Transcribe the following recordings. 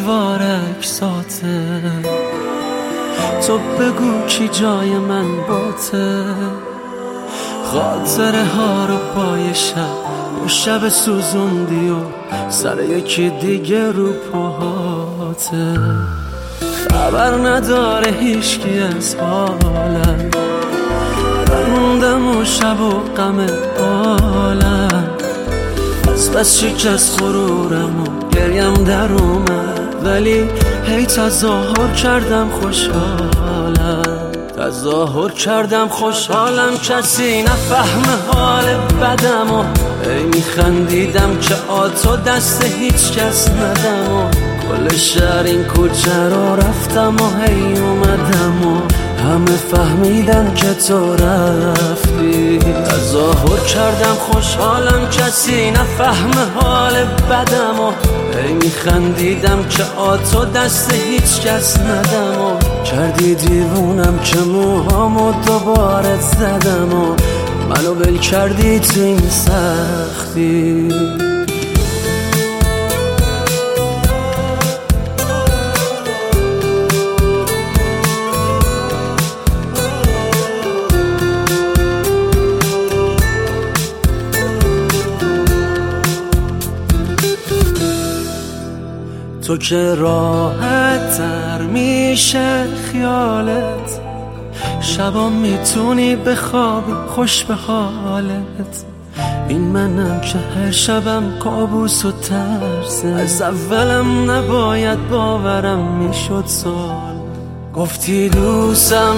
دیوار اکساته. تو بگو کی جای من باته، خاطره ها رو پای شب سوزوندی و سر یکی دیگه رو پاهاته. خبر نداره هیچکی از حالم، بموندم و شب و غم عالم. از بس شکست غرورم و گریم در اومد، ولی هی تظاهر کردم خوشحالم کسی نفهمه حال بدم و هی میخندیدم که آتو دست هیچ کس ندم و کل شهر این کوچه رو رفتم و هی اومدم و همه فهمیدن که تو رفتی. تظاهر کردم خوشحالم کسی نفهمه حال بدم و هی میخندیدم که آتو دست هیچ کس ندم و کردی دیوونم که موهامو دوباره زدم و منو ول کردی تو این سختی. تو که راحت تر میشه خیالت، شبا میتونی بخوابی خوش به حالت. این منم که هر شبم کابوس و ترسه، از اولم نباید باورم میشد سال. گفتی دوستم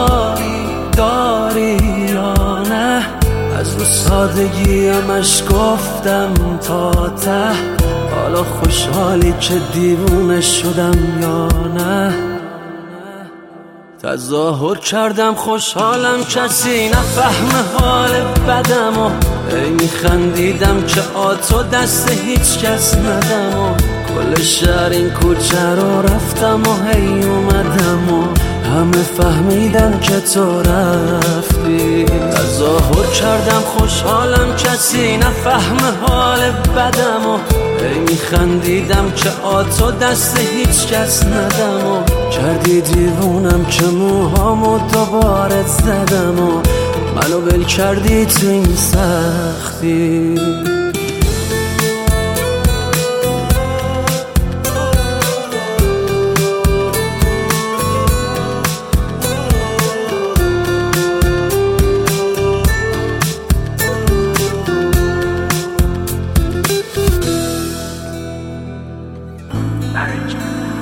داری یا نه، از رو سادگیمش گفتم تا ته. حالا خوشحالی که دیوونه شدم یا نه؟ تظاهر کردم خوشحالم کسی نفهمه حال بدم و هی میخندیدم که آتو دست هیچ کس ندم و کل شهر این کوچه رو رفتم و هی اومدم و همه فهمیدن که تو رفتی. تظاهر کردم خوشحالم کسی نفهمه حال بدم و هی میخندیدم که آتو دست هیچ کس ندم و کردی دیوونم که موهامو دوباره زدم و منو ول کردی تو این سختی. Marriage.